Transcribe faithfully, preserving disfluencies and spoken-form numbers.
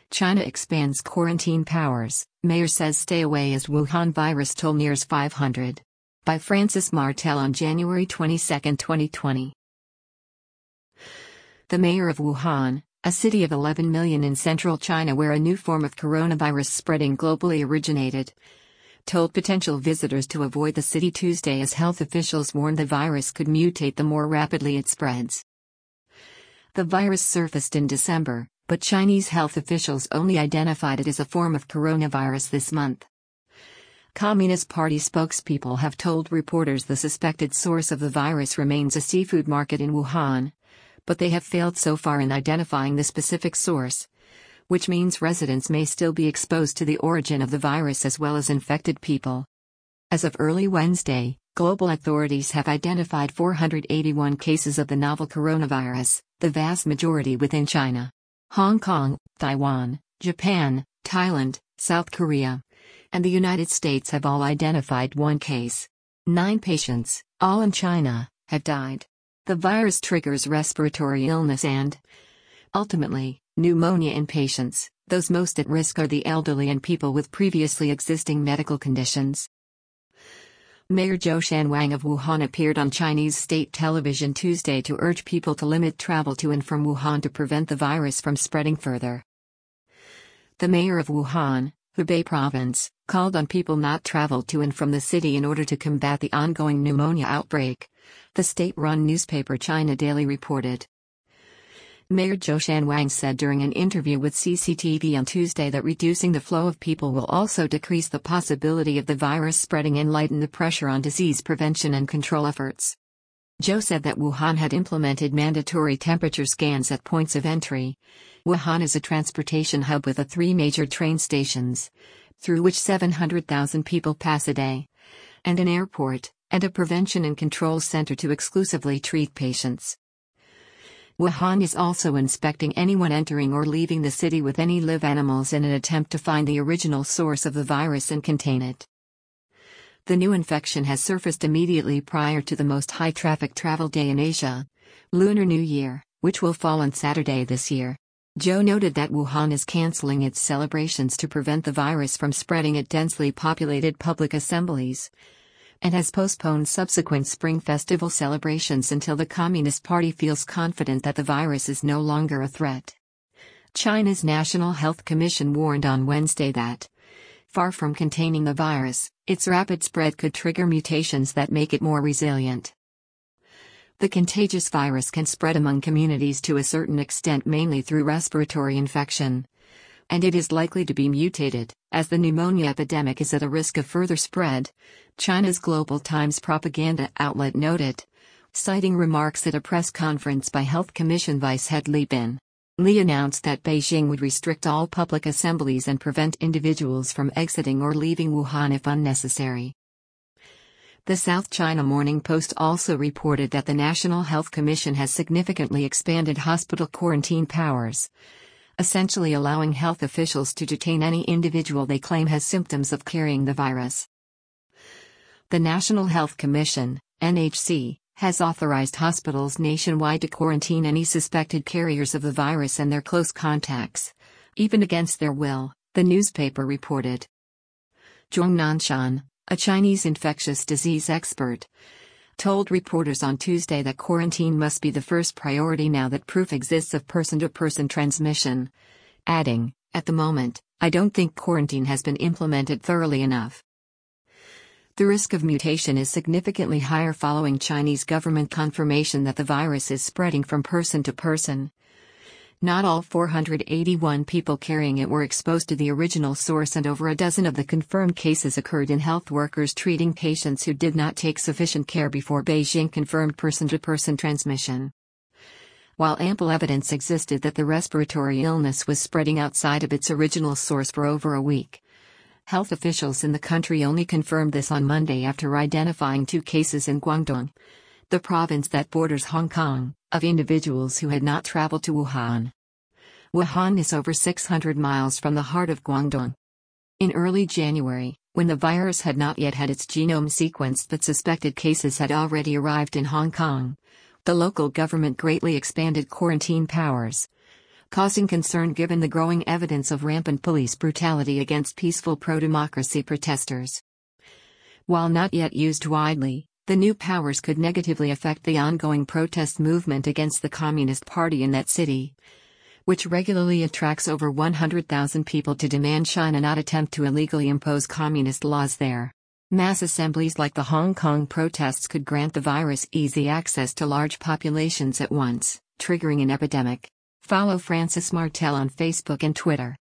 China expands quarantine powers, mayor says stay away as Wuhan virus toll nears five hundred. By Francis Martel on January twenty-second, twenty twenty. The mayor of Wuhan, a city of eleven million in central China where a new form of coronavirus spreading globally originated, told potential visitors to avoid the city Tuesday as health officials warned the virus could mutate the more rapidly it spreads. The virus surfaced in December, but Chinese health officials only identified it as a form of coronavirus this month. Communist Party spokespeople have told reporters the suspected source of the virus remains a seafood market in Wuhan, but they have failed so far in identifying the specific source, which means residents may still be exposed to the origin of the virus as well as infected people. As of early Wednesday, global authorities have identified four hundred eighty-one cases of the novel coronavirus, the vast majority within China, Hong Kong, Taiwan, Japan, Thailand, South Korea, and the United States have all identified one case. Nine patients, all in China, have died. The virus triggers respiratory illness and, ultimately, pneumonia in patients. Those most at risk are the elderly and people with previously existing medical conditions. Mayor Zhou Shanwang of Wuhan appeared on Chinese state television Tuesday to urge people to limit travel to and from Wuhan to prevent the virus from spreading further. The mayor of Wuhan, Hubei province, called on people not travel to and from the city in order to combat the ongoing pneumonia outbreak, the state-run newspaper China Daily reported. Mayor Zhou Shanwang said during an interview with C C T V on Tuesday that reducing the flow of people will also decrease the possibility of the virus spreading and lighten the pressure on disease prevention and control efforts. Zhou said that Wuhan had implemented mandatory temperature scans at points of entry. Wuhan is a transportation hub with a three major train stations, through which seven hundred thousand people pass a day, and an airport, and a prevention and control center to exclusively treat patients. Wuhan is also inspecting anyone entering or leaving the city with any live animals in an attempt to find the original source of the virus and contain it. The new infection has surfaced immediately prior to the most high-traffic travel day in Asia, Lunar New Year, which will fall on Saturday this year. Zhou noted that Wuhan is canceling its celebrations to prevent the virus from spreading at densely populated public assemblies, and has postponed subsequent Spring Festival celebrations until the Communist Party feels confident that the virus is no longer a threat. China's National Health Commission warned on Wednesday that, far from containing the virus, its rapid spread could trigger mutations that make it more resilient. The contagious virus can spread among communities to a certain extent mainly through respiratory infection, and it is likely to be mutated, as the pneumonia epidemic is at a risk of further spread, China's Global Times propaganda outlet noted, citing remarks at a press conference by Health Commission Vice Head Li Bin. Li announced that Beijing would restrict all public assemblies and prevent individuals from exiting or leaving Wuhan if unnecessary. The South China Morning Post also reported that the National Health Commission has significantly expanded hospital quarantine powers, essentially allowing health officials to detain any individual they claim has symptoms of carrying the virus. The National Health Commission, N H C, has authorized hospitals nationwide to quarantine any suspected carriers of the virus and their close contacts, even against their will, the newspaper reported. Zhong Nanshan, a Chinese infectious disease expert, told reporters on Tuesday that quarantine must be the first priority now that proof exists of person-to-person transmission, adding, "At the moment, I don't think quarantine has been implemented thoroughly enough." The risk of mutation is significantly higher following Chinese government confirmation that the virus is spreading from person to person. Not all four hundred eighty-one people carrying it were exposed to the original source, and over a dozen of the confirmed cases occurred in health workers treating patients who did not take sufficient care before Beijing confirmed person-to-person transmission. While ample evidence existed that the respiratory illness was spreading outside of its original source for over a week, health officials in the country only confirmed this on Monday after identifying two cases in Guangdong, the province that borders Hong Kong, of individuals who had not traveled to Wuhan. Wuhan is over six hundred miles from the heart of Guangdong. In early January, when the virus had not yet had its genome sequenced but suspected cases had already arrived in Hong Kong, the local government greatly expanded quarantine powers, causing concern given the growing evidence of rampant police brutality against peaceful pro-democracy protesters. While not yet used widely, the new powers could negatively affect the ongoing protest movement against the Communist Party in that city, which regularly attracts over one hundred thousand people to demand China not attempt to illegally impose communist laws there. Mass assemblies like the Hong Kong protests could grant the virus easy access to large populations at once, triggering an epidemic. Follow Francis Martel on Facebook and Twitter.